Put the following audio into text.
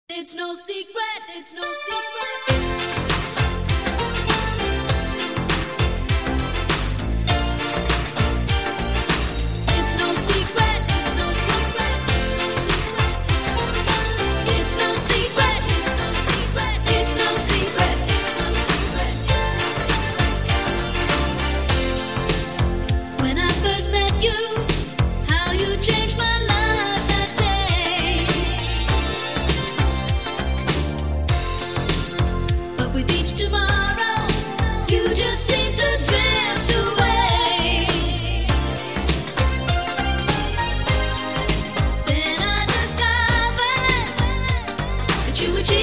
It's no secret, it's no secret. It's no secret, it's no secret. It's no secret, it's no secret. It's no secret, it's no secret. When I first met you, how you changed my life that day. But with each tomorrow, you just seem to drift away. Then I discovered that you were